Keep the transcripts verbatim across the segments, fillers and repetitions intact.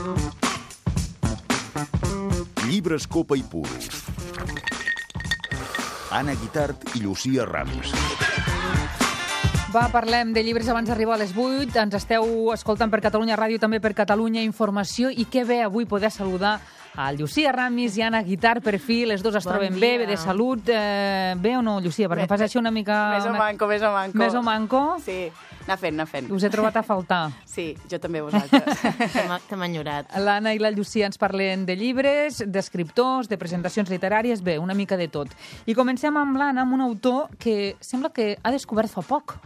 Llibres, copa i puros. Anna Guitart i Llucia Ramis. Va, parlem de llibres abans d'arribar a les vuit. Ens esteu escoltant per Catalunya Ràdio, també per Catalunya Informació. I que bé avui poder saludar a Llucia Ramis i Anna Guitart, per fi. Les dues es Bon troben dia. bé, bé de salut. Eh, bé o no, Llucia? Perquè em fas així una mica... Més o manco, més o manco. Més o manco? Sí, anar fent, anar fent. Us he trobat a faltar. Sí, jo també vosaltres. T'hem enyorat. L'Anna i la Llucia ens parlen de llibres, d'escriptors, de presentacions literàries, bé, una mica de tot. I comencem amb l'Anna, amb un autor que sembla que ha descobert fa poc.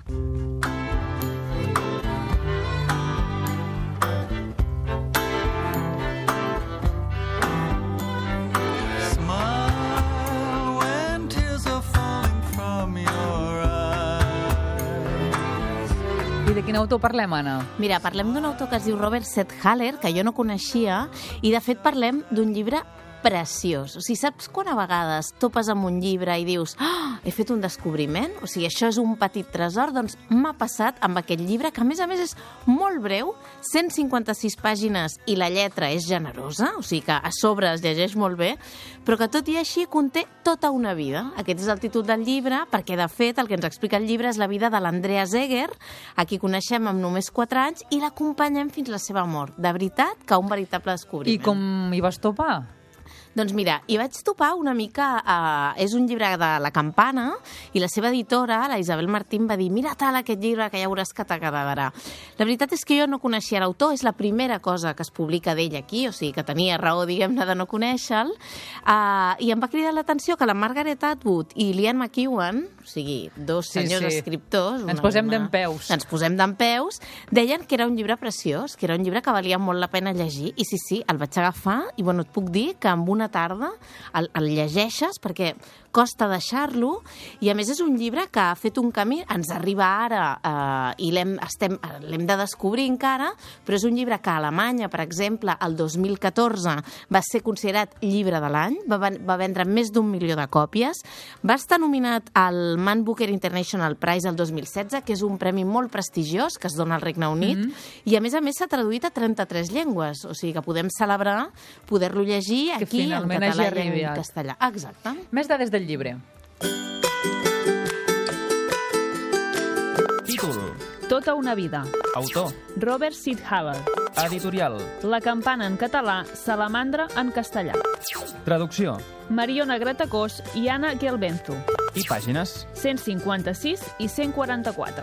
I de quin autor parlem, Anna? Mira, parlem d'un autor que es diu Robert Sethaler, que jo no coneixia, i de fet parlem d'un llibre preciós. O sigui, saps quan a vegades topes amb un llibre i dius oh, he fet un descobriment? O sigui, això és un petit tresor? Doncs m'ha passat amb aquest llibre, que a més a més és molt breu, cent cinquanta-sis pàgines i la lletra és generosa, o sigui que a sobre es llegeix molt bé, però que tot i així conté tota una vida. Aquest és el títol del llibre, perquè de fet el que ens explica el llibre és la vida de l'Andreas Eger, a qui coneixem amb només quatre anys, i l'acompanyem fins a la seva mort. De veritat que un veritable descobriment. I com hi vas topar? Doncs mira, hi vaig topar una mica... Eh, és un llibre de La Campana i la seva editora, la Isabel Martín, va dir mira tal aquest llibre que ja veuràs que t'agradarà. La veritat és que jo no coneixia l'autor, és la primera cosa que es publica d'ell aquí, o sigui que tenia raó, diguem-ne, de no conèixer-lo, eh, i em va cridar l'atenció que la Margaret Atwood i l'Ian McEwan, o sigui, dos Sí, senyors sí. escriptors... Ens posem dempeus. Ens posem dempeus, deien que era un llibre preciós, que era un llibre que valia molt la pena llegir, i sí, sí, el vaig agafar, i bueno, et puc dir que amb una tarda el, el llegeixes perquè costa deixar-lo, i a més és un llibre que ha fet un camí, ens arriba ara eh, i l'hem estem l'hem de descobrir encara, però és un llibre que a Alemanya, per exemple, el dos mil catorze va ser considerat llibre de l'any, va, va vendre més d'un milió de còpies, va estar nominat al Man Booker International Prize el dos mil setze, que és un premi molt prestigiós que es dona al Regne Unit, mm-hmm. i a més a més s'ha traduït a trenta-tres llengües, o sigui que podem celebrar poder-lo llegir Que aquí en finalment hagi català i arribat. en castellà. Exacte. Més dades del llibre. Títol. Tota una vida. Autor. Robert Sethaler. Editorial. La Campana en català, Salamandra en castellà. Traducció. Mariona Gratacós i Anna Gelbenzo. I pàgines. cent cinquanta-sis i cent quaranta-quatre.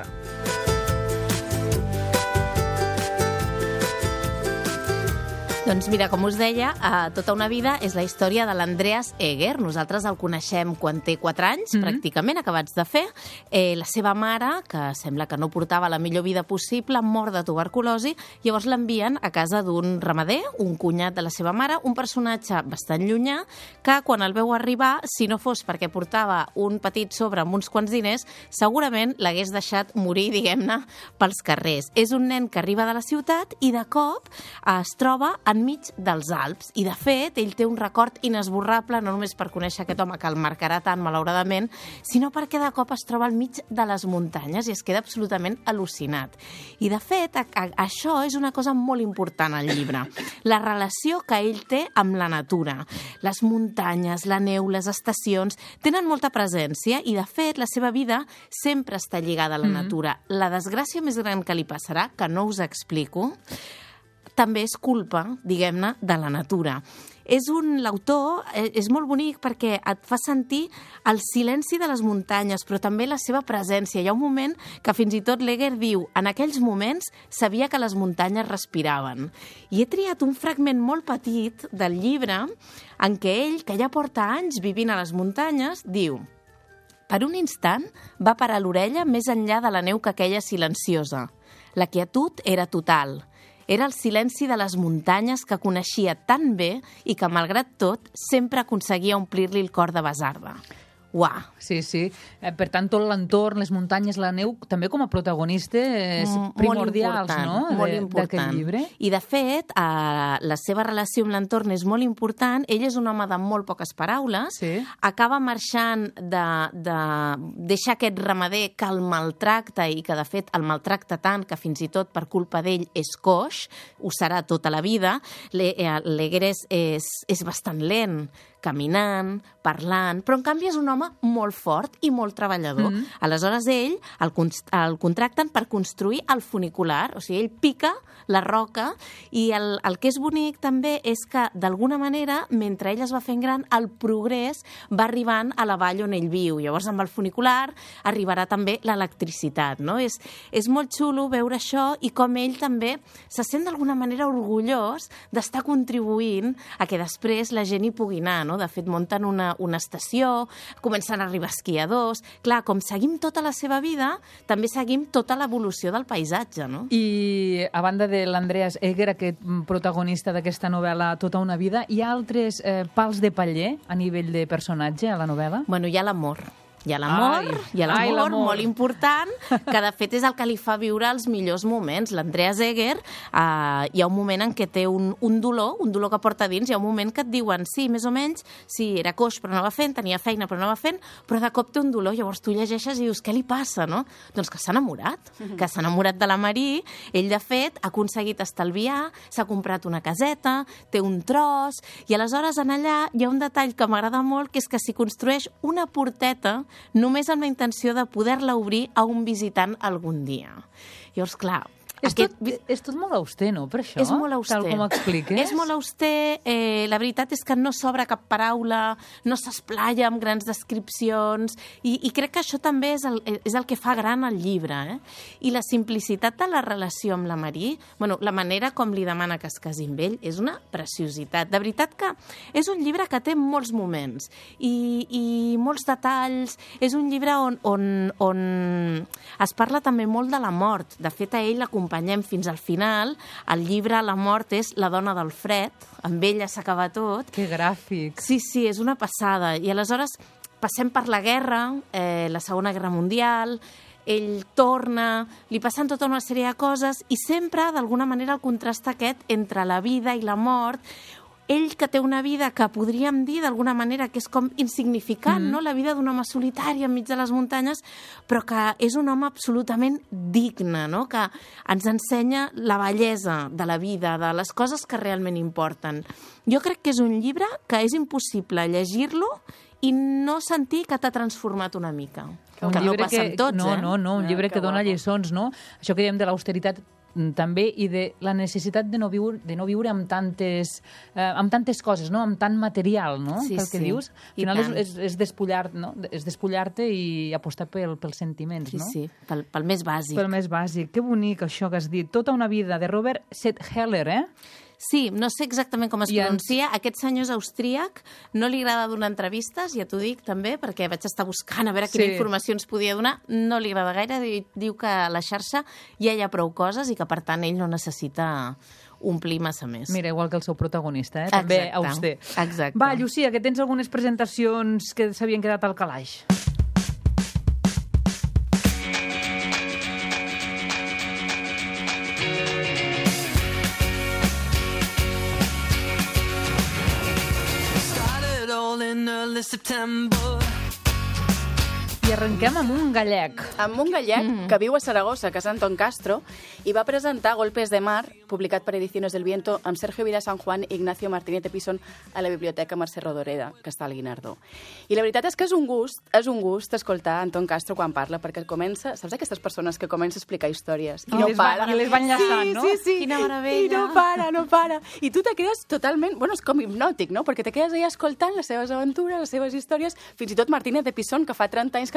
Doncs mira, com us deia, eh, Tota una vida és la història de l'Andreas Eger. Nosaltres el coneixem quan té quatre anys, mm-hmm. pràcticament, acabats de fer. Eh, la seva mare, que sembla que no portava la millor vida possible, mor de tuberculosi, llavors l'envien a casa d'un ramader, un cunyat de la seva mare, un personatge bastant llunyà, que quan el veu arribar, si no fos perquè portava un petit sobre amb uns quants diners, segurament l'hagués deixat morir, diguem-ne, pels carrers. És un nen que arriba de la ciutat i de cop eh, es troba enmig dels Alps. I, de fet, ell té un record inesborrable, no només per conèixer aquest home que el marcarà tant, malauradament, sinó perquè de cop es troba al mig de les muntanyes i es queda absolutament al·lucinat. I, de fet, a, a, això és una cosa molt important al llibre. La relació que ell té amb la natura. Les muntanyes, la neu, les estacions, tenen molta presència i, de fet, la seva vida sempre està lligada a la natura. La desgràcia més gran que li passarà, que no us explico, també és culpa, diguem-ne, de la natura. És un, l'autor és molt bonic perquè et fa sentir el silenci de les muntanyes, però també la seva presència. Hi ha un moment que fins i tot l'Eger diu en aquells moments sabia que les muntanyes respiraven. I he triat un fragment molt petit del llibre en què ell, que ja porta anys vivint a les muntanyes, diu: per un instant va parar l'orella més enllà de la neu que aquella silenciosa. La quietud era total. Era el silenci de les muntanyes que coneixia tan bé i que, malgrat tot, sempre aconseguia omplir-li el cor de basarda. uah. Sí, sí. Eh, per tant, tot l'entorn, les muntanyes, la neu, també com a protagonistes M- primordials, molt important, no?, molt de- important. d'aquest llibre. I, de fet, eh, la seva relació amb l'entorn és molt important. Ell és un home de molt poques paraules. Sí. Acaba marxant de, de deixar aquest ramader que el maltracta i que, de fet, el maltracta tant que fins i tot per culpa d'ell és coix, ho serà tota la vida. Le- eh, L'Eger és, és, és bastant lent, caminant, parlant, però en canvi és un home molt fort i molt treballador. Mm. Aleshores ell el, const- el contracten per construir el funicular, o sigui, ell pica la roca i el, el que és bonic també és que d'alguna manera, mentre ell es va fent gran, el progrés va arribant a la vall on ell viu. Llavors amb el funicular arribarà també l'electricitat, no? És, és molt xulo veure això i com ell també se sent d'alguna manera orgullós d'estar contribuint a que després la gent hi pugui anar, no? De fet, munten una, una estació, comencen a arribar esquiadors. Clar, com seguim tota la seva vida, també seguim tota l'evolució del paisatge, no? I a banda de l'Andreas Eger, aquest protagonista d'aquesta novel·la Tota una vida, hi ha altres eh, pals de paller a nivell de personatge a la novel·la? Bueno, hi ha l'amor. Hi ha l'amor, Ai, hi ha ai, l'amor, l'amor. molt important, que de fet és el que li fa viure els millors moments. L'Andreas Eger, eh, hi ha un moment en què té un, un dolor, un dolor que porta dins, hi ha un moment que et diuen, sí, més o menys, sí, era coix però no va fent, tenia feina però no va fent, però de cop té un dolor, llavors tu llegeixes i dius, què li passa, no? Doncs que s'ha enamorat, que s'ha enamorat de la Marí, ell de fet ha aconseguit estalviar, s'ha comprat una caseta, té un tros, i aleshores en allà hi ha un detall que m'agrada molt, que és que s'hi construeix una porteta només amb la intenció de poder-la obrir a un visitant algun dia. Llavors, clar, És, aquest... tot, és tot molt auster, no, per això? És molt auster. Tal com expliques. És molt auster. Eh, la veritat és que no s'obre cap paraula, no s'esplaya amb grans descripcions, i, i crec que això també és el, és el que fa gran el llibre. Eh? I la simplicitat de la relació amb la Marí, bueno, la manera com li demana que es casi amb ell, és una preciositat. De veritat que és un llibre que té molts moments i, i molts detalls. És un llibre on, on, on es parla també molt de la mort. De fet, a ell l'acompanya acompanyem fins al final. El llibre La mort és la dona del fred, amb ella s'acaba tot. Que gràfic. Sí, sí, és una passada. I aleshores passem per la guerra, eh, la Segona Guerra Mundial, ell torna, li passen tota una sèrie de coses i sempre, d'alguna manera, el contrast aquest entre la vida i la mort. Ell que té una vida que podríem dir d'alguna manera que és com insignificant, mm. no? La vida d'un home solitari enmig de les muntanyes, però que és un home absolutament digne, no? Que ens ensenya la bellesa de la vida, de les coses que realment importen. Jo crec que és un llibre que és impossible llegir-lo i no sentir que t'ha transformat una mica. Un que no llibre passa amb tots, no, eh? No, no, un Ah, llibre que que dona guapo. lliçons, no? Això que dèiem de l'austeritat també i de la necessitat de no viure, de no viure amb, tantes, eh, amb tantes coses, no? Amb tant material, no? Sí, Pel que sí. dius. Al I final és, tant. és, és despullar, no? És despullar-te i apostar pel, pels sentiments, Sí, no? sí, pel, pel més bàsic. Pel més bàsic. Que bonic això que has dit. Tota una vida, de Robert Setheller, eh? Sí, no sé exactament com es I ens- pronuncia. Aquest senyor és austríac, no li agrada donar entrevistes, ja t'ho dic també, perquè vaig estar buscant a veure quina Sí. informació ens podia donar. No li agrada gaire, diu, diu que a la xarxa ja hi ha prou coses i que, per tant, ell no necessita omplir massa més. Mira, igual que el seu protagonista, eh? També Exacte, auster. exacte. Va, Llucia, que tens algunes presentacions que s'havien quedat al calaix. Started all in early September. I arrenquem amb un gallec. Amb un gallec mm. que viu a Saragossa, que és Anton Castro, i va presentar Golpes de mar, publicat per Ediciones del Viento, amb Sergio Vila San Juan i Ignacio Martínez Epison a la Biblioteca Mercè Rodoreda, que està al Guinardó. I la veritat és que és un gust, és un gust escoltar Anton Castro quan parla, perquè comença, saps aquestes persones que comença a explicar històries i I no les va- para? i les va enllaçant, sí, no? Sí, sí, Quina meravella. I no para, no para. I tu te quedes totalment, bueno, és com hipnòtic, no? Perquè te quedes allà escoltant les seves aventures, les seves històries, fins i tot Martínez Epison, que fa trenta anys que el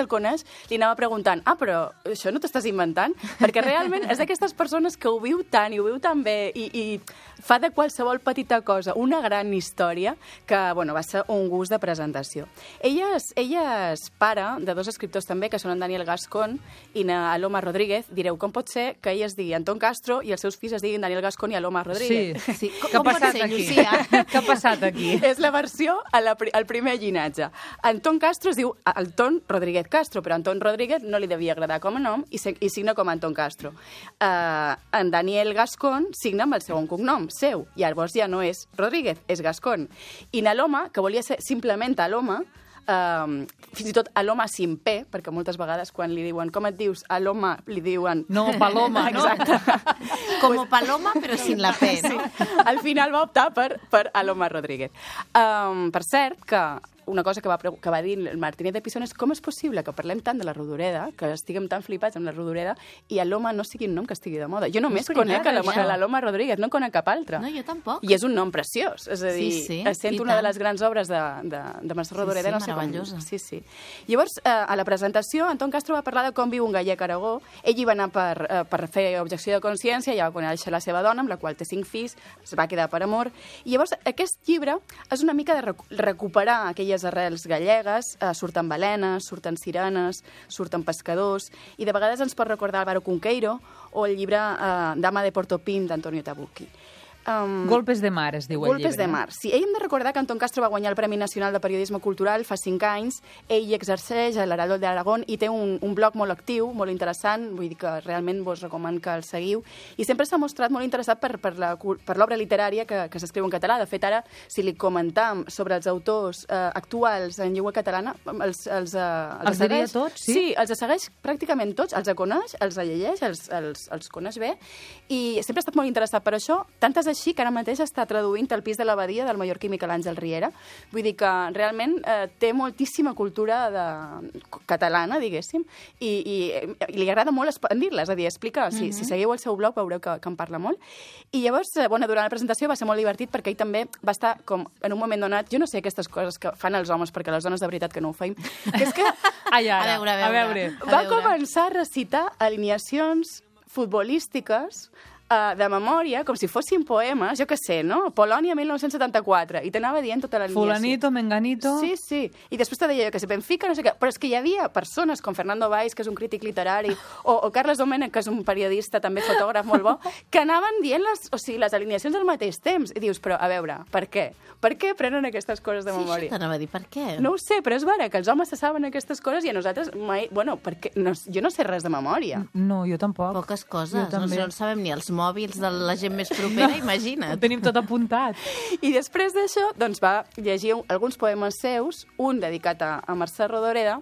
el coneix, li anava preguntant, ah, però això no t'estàs inventant? Perquè realment és d'aquestes persones que ho viu tant i ho viu tan bé i, i fa de qualsevol petita cosa una gran història que, bueno, va ser un gust de presentació. Ella és, ella és pare de dos escriptors també, que són en Daniel Gascón i na Aloma Rodríguez. Direu, com pot ser que ella es digui Anton Castro i els seus fills es diguin Daniel Gascón i Aloma Rodríguez? Sí, Sí. Què ha passat ser, aquí? Llucia? Què ha passat aquí? És la versió a la, al primer llinatge. Anton Castro es diu Anton Rodríguez Castro, però Anton Rodríguez no li devia agradar com a nom i, se, i signa com Anton Castro. Uh, en Daniel Gascón signa amb el segon cognom, seu, i llavors ja no és Rodríguez, és Gascón. I Aloma, que volia ser simplement Aloma, Uh, fins i tot Aloma sin P, perquè moltes vegades quan li diuen com et dius Aloma, li diuen... No, Paloma, no? Exacte. Como Paloma, però sin la P, no? Sí. Al final va optar per, per Aloma Rodríguez. Um, per cert, que una cosa que va, que va dir el Martinet de Pisón és com és possible que parlem tant de la Rodoreda, que estiguem tan flipats amb la Rodoreda, i Aloma no sigui un nom que estigui de moda. Jo només És veritat, conec Aloma, això. l'Aloma Rodríguez, no en conec cap altra. No, jo tampoc. I és un nom preciós, és a dir, Sí, sí, sent i una de tant. les grans obres de, de, de Mercè Rodoreda, sí, no sé com... meravellosa. Sí, sí. Llavors, eh, a la presentació, Anton Castro va parlar de com viu un gallec a Aragó. Ell hi va anar per, eh, per fer objecció de consciència, ja va conèixer la seva dona, amb la qual té cinc fills, es va quedar per amor. I llavors, aquest llibre és una mica de recu recuperar aquelles arrels gallegues, eh, surten balenes, surten sirenes, surten pescadors, i de vegades ens pot recordar Álvaro Cunqueiro o el llibre eh, Dama de Portopim d'Antonio Tabucchi. Um, Golpes de mar es diu el Golpes llibre. de mar. Sí, ell hem de recordar que Anton Castro va guanyar el Premi Nacional de Periodisme Cultural fa cinc anys. Ell exerceix a l'Heraldo d'Aragón i té un, un blog molt actiu, molt interessant, vull dir que realment vos recomano que el seguiu. I sempre s'ha mostrat molt interessat per, per l'obra literària que, que s'escriu en català. De fet, ara, si li comentam sobre els autors eh, actuals en llengua catalana, els, els, eh, els, Els diria tots, sí? Sí, els segueix pràcticament tots, els coneix, els llegeix, els, els, els coneix bé, i sempre ha estat molt interessat per això, tantes així que ara mateix està traduint El pis de l'abadia del mallorquí Miquel Àngel Riera. Vull dir que realment eh, té moltíssima cultura de... catalana, diguéssim, i, i, i li agrada molt expandir-la, és a dir, explica, si, mm -hmm. si seguiu el seu blog veureu que, que en parla molt. I llavors, eh, bueno, durant la presentació va ser molt divertit perquè ell també va estar com en un moment donat, jo no sé aquestes coses que fan els homes, perquè les dones de veritat que no ho feim, que és que Ai, ara, A veure, a veure. a veure. A va veure. començar a recitar alineacions futbolístiques uh, de memòria, com si fossin poemes, jo què sé, no? Polònia mil nou-cents setanta-quatre, i t'anava dient tota l'alineació. Fulanito, menganito... Sí, sí. I després te deia que si Benfica, no sé què. Però és que hi havia persones com Fernando Valls, que és un crític literari, o, o Carles Domènech, que és un periodista, també fotògraf molt bo, que anaven dient les, o sigui, les alineacions al mateix temps. I dius, però, a veure, per què? Per què prenen aquestes coses de Sí, memòria? això t'anava a dir, per què? No ho sé, però és vera que els homes se saben aquestes coses i a nosaltres mai... Bueno, perquè no, jo no sé res de memòria. No, jo tampoc. Poques Jo coses. No, també. no en sabem ni els mòbils de la gent més propera, Ho imagina't. tenim tot apuntat. I després d'això, doncs va llegir un, alguns poemes seus, un dedicat a, a Mercè Rodoreda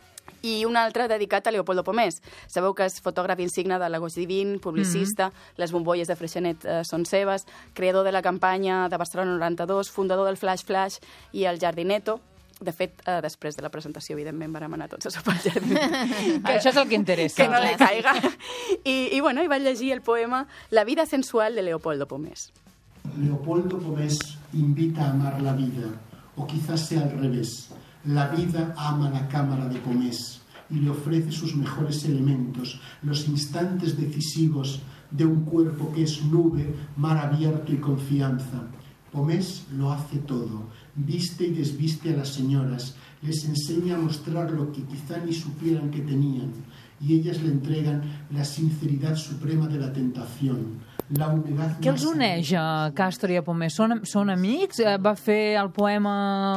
i un altre dedicat a Leopoldo Pomés. Sabeu que és fotògraf insigne de l'Agost Divin, publicista, mm-hmm. les bombolles de Freixenet eh, són seves, creador de la campanya de Barcelona noranta-dos, fundador del Flash Flash i el Jardineto. De fet, eh, després de la presentació, evidentment, vam anar tots a sopar al Jardineto. Que això és el que interessa. Que no li caiga. I, i bueno, i va llegir el poema La vida sensual de Leopoldo Pomés. Leopoldo Pomés invita a amar la vida, o quizás sea al revés. La vida ama la cámara de Pomés y le ofrece sus mejores elementos, los instantes decisivos de un cuerpo que es nube, mar abierto y confianza. Pomés lo hace todo, viste y desviste a las señoras, les enseña a mostrar lo que quizá ni supieran que tenían, y ellas le entregan la sinceridad suprema de la tentación, la humedad... Què els uneix a Castro i a Pomés? Són, són amics? Eh, Va fer el poema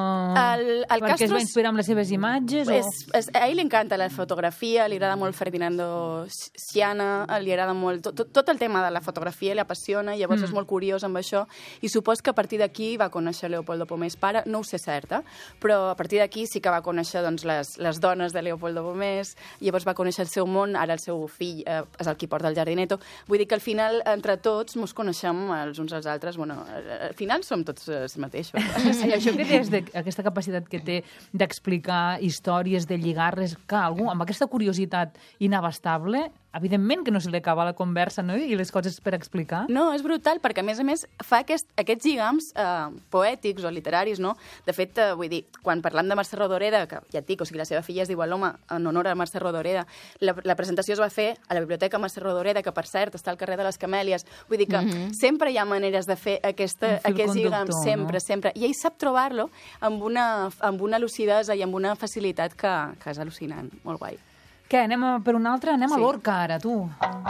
El, el perquè Castro es va inspirar amb les seves imatges? És, O... és, a ell li encanta la fotografia, li agrada molt Ferdinando Sciana, li agrada molt... Tot, tot el tema de la fotografia li apassiona, llavors mm. és molt curiós amb això, i supos que a partir d'aquí va conèixer Leopoldo Pomés pare, no ho sé certa, però a partir d'aquí sí que va conèixer doncs, les, les dones de Leopoldo Pomés, llavors va conèixer el seu món, ara el seu fill eh, és el qui porta el Jardineto. Vull dir que al final, entre tots, mos coneixem els uns als altres. Bueno, al final som tots els mateixos. Sí, això que tens, de, aquesta capacitat que té d'explicar històries, de lligar-les, que algú amb aquesta curiositat inabastable evidentment que no se li acaba la conversa, no?, i les coses per explicar. No, és brutal, perquè a més a més fa aquest, aquests lligams eh, poètics o literaris, no? De fet, eh, vull dir, quan parlam de Mercè Rodoreda, que ja et dic, o sigui, la seva filla es diu Aloma, en honor a Mercè Rodoreda, la, la presentació es va fer a la Biblioteca Mercè Rodoreda, que per cert està al carrer de les Camèlies. Vull dir que mm-hmm. sempre hi ha maneres de fer aquesta, aquests lligams, sempre, no? sempre. I ell sap trobar-lo amb una, amb una lucidesa i amb una facilitat que, que és al·lucinant. Molt guai. Què, anem a, per un altre? Anem sí. a Lorca, ara, tu.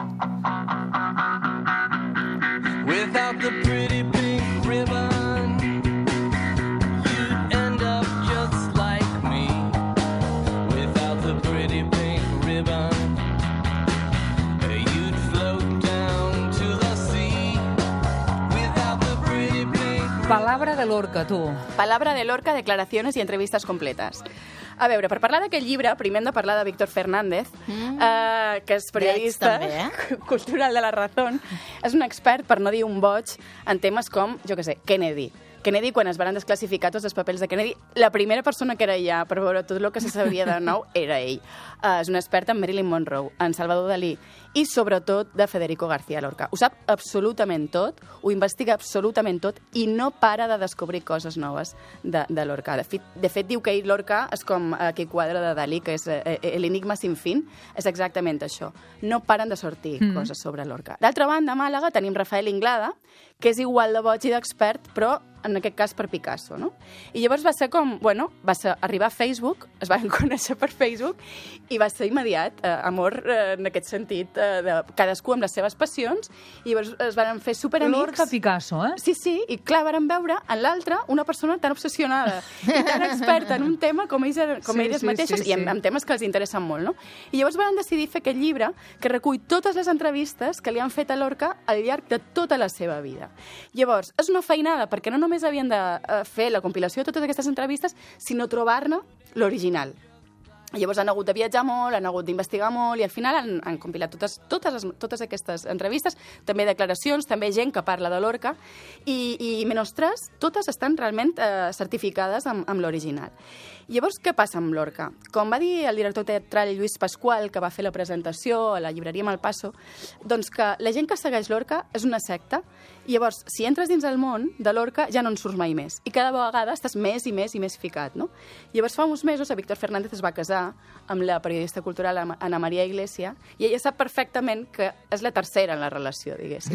Without the pretty pink ribbon, you'd end up just like me. Without the pretty pink ribbon, you'd float down to the sea. Without the pretty pink ribbon. Palabra de Lorca, tu. Palabra de Lorca, declaraciones y entrevistas completas. A veure, per parlar d'aquest llibre, primer hem de parlar de Víctor Fernández, mm. eh, que és periodista també, eh? cultural de La Razón. És un expert, per no dir un boig, en temes com, jo què sé, Kennedy. Kennedy, quan es van desclassificar tots els papers de Kennedy, la primera persona que era allà per veure tot el que se sabia de nou era ell. Uh, és un expert en Marilyn Monroe, en Salvador Dalí i, sobretot, de Federico García Lorca. Ho sap absolutament tot, ho investiga absolutament tot i no para de descobrir coses noves de, de Lorca. De fet, de fet, diu que ell, Lorca, és com aquell quadre de Dalí, que és eh, l'enigma sin fin, és exactament això. No paren de sortir mm. coses sobre Lorca. D'altra banda, a Màlaga tenim Rafael Inglada, que és igual de boig i d'expert, però en aquest cas per Picasso, no? I llavors va ser com, bueno, va ser arribar a Facebook, es van conèixer per Facebook, i va ser immediat, eh, amor eh, en aquest sentit, eh, de cadascú amb les seves passions, i llavors es van fer superamics. Lorca Picasso, eh? Sí, sí, i clar, varen veure en l'altre una persona tan obsessionada i tan experta en un tema com ells, com sí, elles sí, mateixes, sí, i en, sí. en temes que els interessen molt, no? I llavors van decidir fer aquest llibre que recull totes les entrevistes que li han fet a Lorca al llarg de tota la seva vida. Llavors, és una feinada, perquè no només havien de fer la compilació de totes aquestes entrevistes, sinó trobar-ne l'original. Llavors han hagut de viatjar molt, han hagut d'investigar molt i al final han, han compilat totes, totes, les, totes aquestes entrevistes, també declaracions, també gent que parla de Lorca i, i menys tres, totes estan realment eh, certificades amb, amb l'original. Llavors, què passa amb Lorca? Com va dir el director teatral Lluís Pasqual, que va fer la presentació a la llibreria Malpasso, doncs que la gent que segueix Lorca és una secta i llavors, si entres dins el món de Lorca, ja no en surts mai més. I cada vegada estàs més i més i més ficat, no? Llavors, fa uns mesos, a Víctor Fernández es va casar amb la periodista cultural Ana María Iglesia i ella sap perfectament que és la tercera en la relació, diguéssim.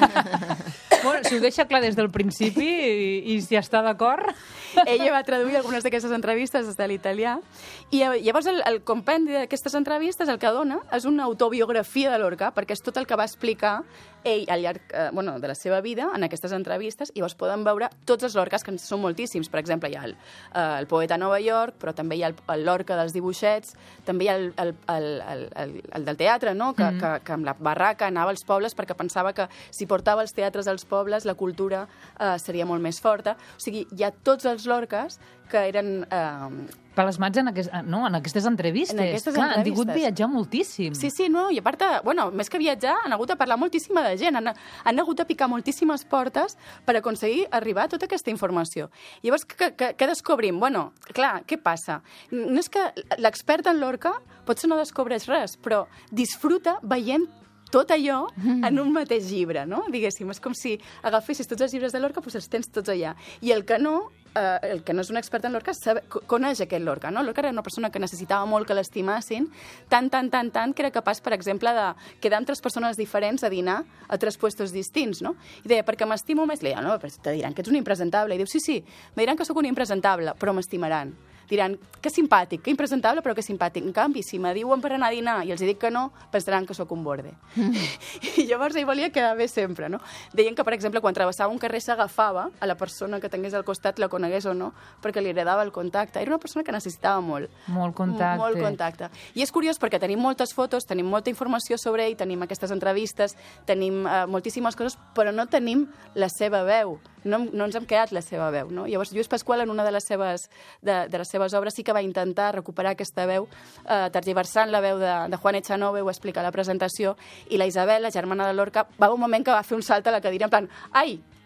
Bueno, si ho deixa clar des del principi i, i si està d'acord... Ella va traduir algunes d'aquestes entrevistes des de l'italià i llavors el, el compendi d'aquestes entrevistes el que dona és una autobiografia de Lorca perquè és tot el que va explicar ell al llarg eh, bueno, de la seva vida en aquestes entrevistes i llavors poden veure tots els Lorcas, que són moltíssims. Per exemple, hi ha el, eh, el poeta a Nova York, però també hi ha el, el Lorca dels dibuixets, també hi ha el, el, el, el, el, el del teatre, no? que, mm. que, que amb la barraca anava als pobles perquè pensava que si portava els teatres als pobles la cultura eh, seria molt més forta. O sigui, hi ha tots els Lorcas que eren... Eh, plasmats en, aquest, no, en aquestes entrevistes. En aquestes Clar, entrevistes. Han tingut viatjar moltíssim. Sí, sí, no, i a part, bueno, més que viatjar, han hagut de parlar moltíssima de gent, han, han hagut de picar moltíssimes portes per aconseguir arribar a tota aquesta informació. Llavors, què, què, què descobrim? Bueno, clar, què passa? No és que l'expert en Lorca potser no descobreix res, però disfruta veient tot allò en un mateix llibre, no? Diguéssim, és com si agafessis tots els llibres de Lorca, doncs els tens tots allà. I el que no, eh, el que no és un expert en Lorca, sabe, coneix aquest Lorca, no? Lorca era una persona que necessitava molt que l'estimassin, tant, tant, tant, tant, que era capaç, per exemple, de quedar amb tres persones diferents a dinar a tres puestos distints, no? I deia, perquè m'estimo més, li deia, no, però te diran que ets un impresentable. I diu, sí, sí, me diran que sóc un impresentable, però m'estimaran. Diran, que simpàtic, que impresentable, però que simpàtic. En canvi, si me diuen per anar a dinar i els dic que no, pensaran que sóc un borde. Mm. I llavors ell volia quedar bé sempre, no? Deien que, per exemple, quan travessava un carrer s'agafava a la persona que tingués al costat, la conegués o no, perquè li agradava el contacte. Era una persona que necessitava molt. Molt contacte. Molt contacte. I és curiós perquè tenim moltes fotos, tenim molta informació sobre ell, tenim aquestes entrevistes, tenim eh, moltíssimes coses, però no tenim la seva veu. No, no ens hem quedat la seva veu, no? Llavors, Lluís Pasqual, en una de les seves, de, de les seves obres, sí que va intentar recuperar aquesta veu, eh, tergiversant la veu de, de Juan Echanove, ho explica a la presentació, i la Isabel, la germana de Lorca, va un moment que va fer un salt a la cadira, en plan, ai,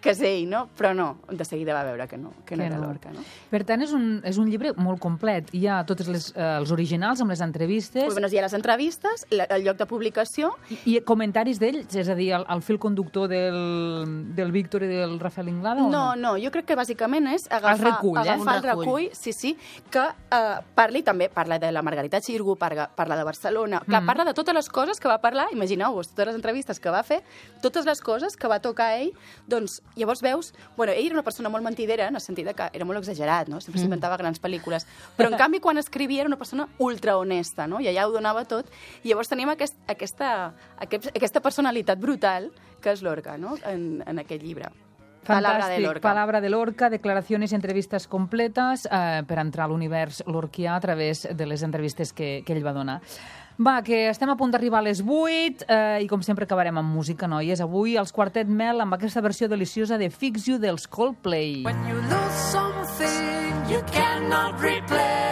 que és ell, no? Però no, de seguida va veure que no, que no Que era no. Lorca, no? Per tant, és un, és un llibre molt complet. Hi ha tots les, eh, els originals amb les entrevistes Bueno, hi ha les entrevistes, la- el lloc de publicació, i, i comentaris d'ells, és a dir, el, el fil conductor del, del Víctor i del Rafael Inglada, o no, no? no, jo crec que bàsicament és agafar, El recull, eh? agafar Un el recull. recull, sí, sí, que eh, parli també, parla de la Margarita Xirgu, parla, parla de Barcelona, que Mm. parla de totes les coses que va parlar, imagineu-vos, totes les entrevistes que va fer, totes les coses que va tocar ell, doncs llavors veus, bueno, ell era una persona molt mentidera, en el sentit de que era molt exagerat, no? Sempre s'inventava grans pel·lícules, però en canvi quan escrivia era una persona ultra honesta, no? I allà ho donava tot, i llavors tenim aquest, aquesta, aquest, aquesta personalitat brutal que és Lorca, no? En, en aquest llibre. Palabra de Fantàstic. Lorca. Palabra de Lorca, declaracions i entrevistes completes eh, per entrar a l'univers lorquià a través de les entrevistes que, que ell va donar. Va, que estem a punt d'arribar a les vuit eh, i com sempre acabarem amb música, noies. Avui els Quartet Mel amb aquesta versió deliciosa de Fix You dels Coldplay. When you lose something you cannot replace.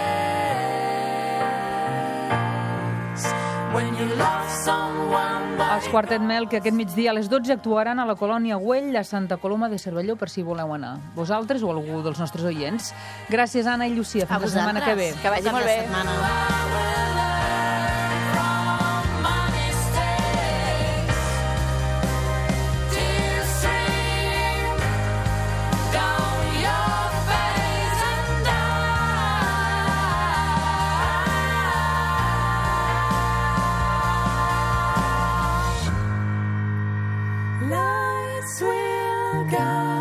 When you love someone but Els Quartet Mel, que aquest migdia a les dotze actuaran a la colònia Güell, a Santa Coloma de Cervelló, per si voleu anar. Vosaltres o algú dels nostres oients. Gràcies, Anna i Llucia. Fins A la setmana que ve. vosaltres. Que vagi Cap molt de bé. setmana. from my mistakes. Tears stream down your face and I lights will guide